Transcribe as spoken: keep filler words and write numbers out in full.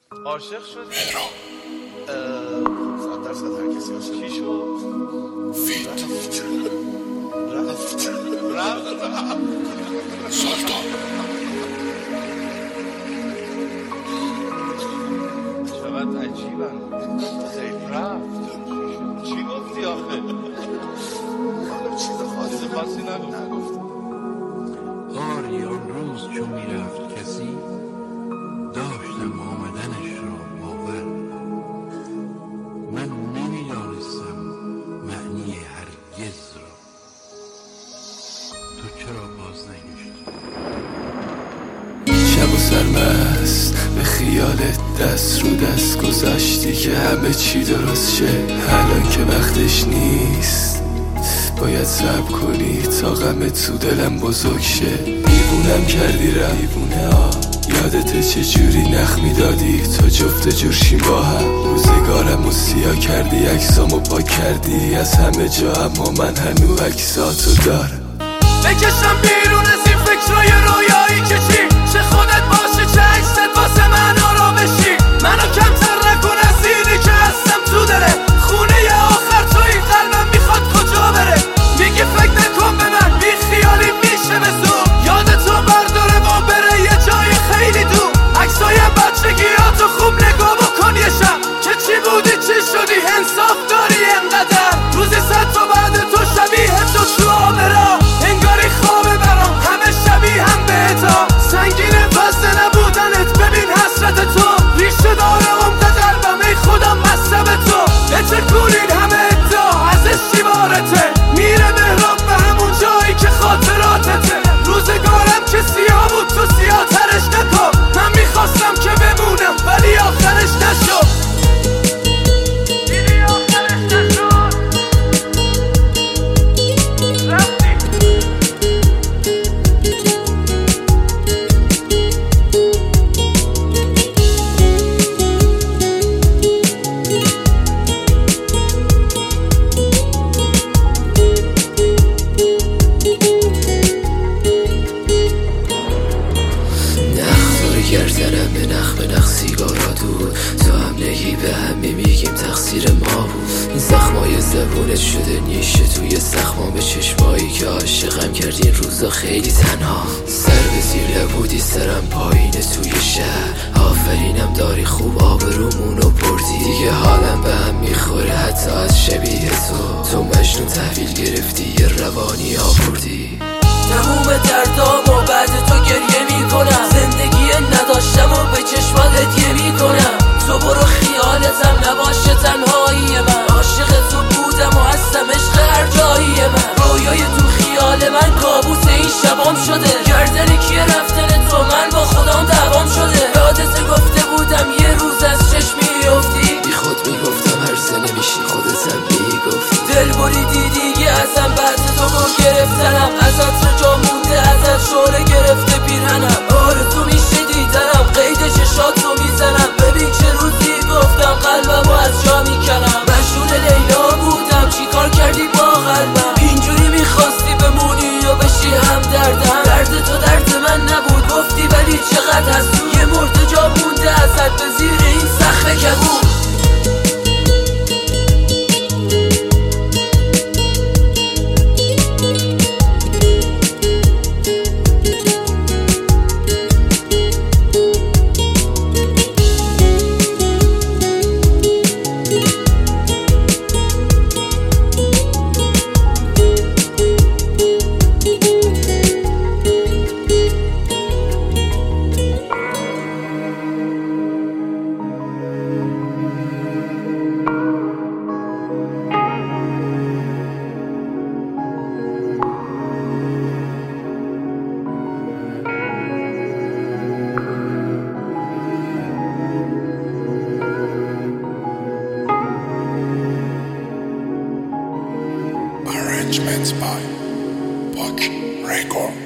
عاشق شدی؟ مهران صد درصد هر کسی عاشق چی شد؟ فیت رفت رفت رفت سلطان چقدر عجیبن خیلی رفت چی گفتی آخه؟ چیز خاصی چیز خاصی نگفت آری آن روز چون میرفت کسی داشتم آمدنش را باور من نمیدانستم معنی هرگز را تو چرا باز نگشت شب و سرمست به خیالت دست رو دست گذاشتی که همه چی درست شه الان که وقتش نیست باید صبر کنی تا غمت تو دلم بزرگ شه دیوونم کردی را دیوونه ها یادت چجوری نخ میدادی تا جفت جوشیم با هم روزگارم و سیاه کردی عکسامو پاک کردی از همه جا اما من هنو عکساتو دارم بکشم بیرون از این فکرای رویایی که چی چه خودت باشه چه عکست واسه من آرامشی منو کمتر نکن از اینی که هستم تو دله خونه ی آخر تو این قلبم میخواد کجا بره میگی فکر نکن به من بی خیالی میشه به زور یادتو برداره و بره یه جای خیلی دور عکسای بچگیاتو خوب نگاه بکن یه شب که چی بودی چی شدی انصاف داری انقدر روزی صد تا بعد تو شبیه تو تو آبرا انگاری خوابه برام همه شبیه هم بهتا سنگینه وزده نبودنت ببین حسرت تو ریشه داره عمق قلبم ای خدا مصب تو بتکونین همه ادعا ازش شیوارته میره مهراب به همون جایی که خاطراتته روزگارم که سیاه بود تو سیاه ترش نکن من میخواستم که بمونم ولی آخرش نشد گردنم به نخ به نخ سیگارا دور تو هم نگی به هم میگیم تقصیر ما بود این زخمای زبونت شده نیشه توی زخما به چشمایی که عاشقم کردی این روزا خیلی تنها سر به زیر نبودی سرم پایینه توی شهر آفرینم داری خوب آبرومونو بردی دیگه حالم به هم میخوره حتی از شبیه تو تو مجنون تحویل گرفتی یه روانی آوردی تموم دردامو بعد تو گریه میکنم زندگی نداشتم و به چشمات هدیه میکنم تو برو خیالتم نباشه تنهایی من عاشق تو بودم و هستم عشق هر جایی من رویای تو خیال من کابوس این شبام شده گردن کیه رفتن تو من با خودم دوام شده یادت گفته بودم یه روز از چشم میافتی بی خود میگفتم هر سه نمیشی خودتم میگفتی دل بریدی دیگه ازم بعد تو گل گرفتنم ازت رجا مونده ازت شوره گرفته پیرهنم آرزو میشه دیدنم قید چشاتو میزنم ببین چه روزی گفتم قلبمو از جا میکنم مشغول لیلا بودم چی کار کردی با قلبم اینجوری میخواستی بمونی یا بشی هم دردم درد تو درد من نبود گفتی ولی چقدر حسود یه مرد جا مونده ازت به زیر این سقف کبود Arrangements by Buck Record.